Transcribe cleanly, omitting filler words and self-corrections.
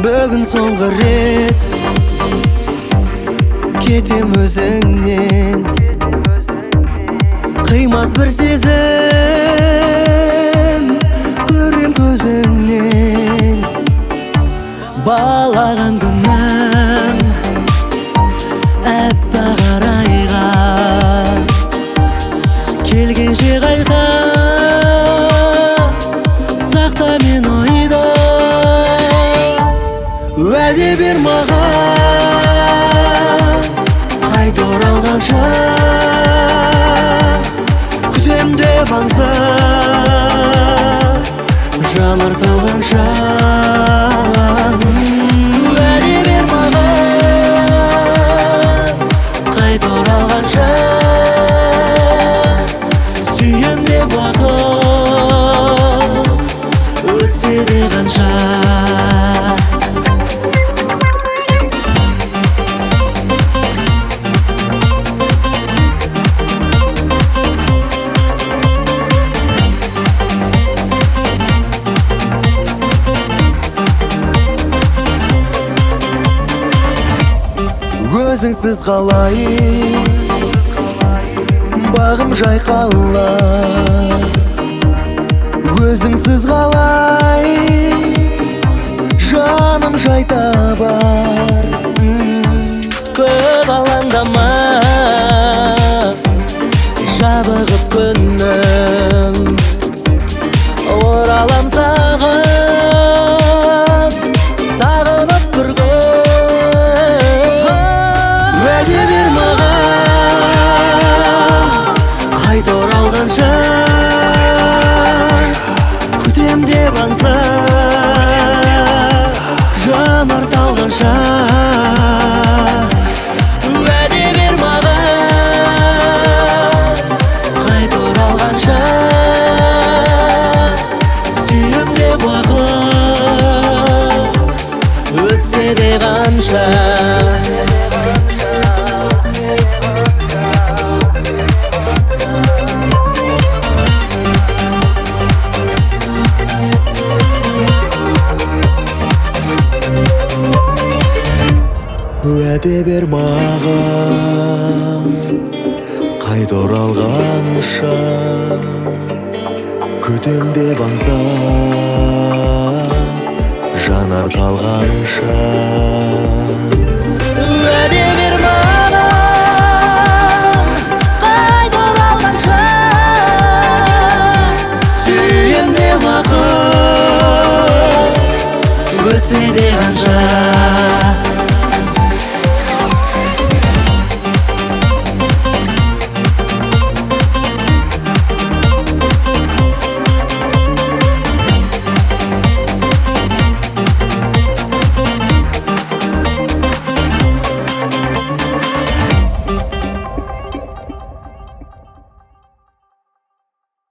Бүгін соңғы рет кетем өзіңнен, қимас бір сезім көрем көзіңнен. Балаған күнім әппақ арайға, келгенше қайта сақта мен ойда. Уәде бер маған қайта оралғанша, күтем деп аңса жанар талғанша. Уәде бер маған қайта оралғанша, сүйем деп уақыт өтсе де қанша. Өзіңсіз қалай бағым жайқалар, өзіңсіз қалай жаным жай табар. Көп алаңдама, жабығып күнім, оралам саған, сағынып бір күн. Уәде бер маған қайта оралғанша, күтем деп аңса жанар талғанша. Уәде бер маған қайта оралғанша, сүйем деп уақыт өтсе де қанша. Уәде бер маған қайта оралғанша, күтем деп аңса жанар талғанша. Уәде бер маған қайта оралғанша, сүйем деп уақыт өтсе де қанша.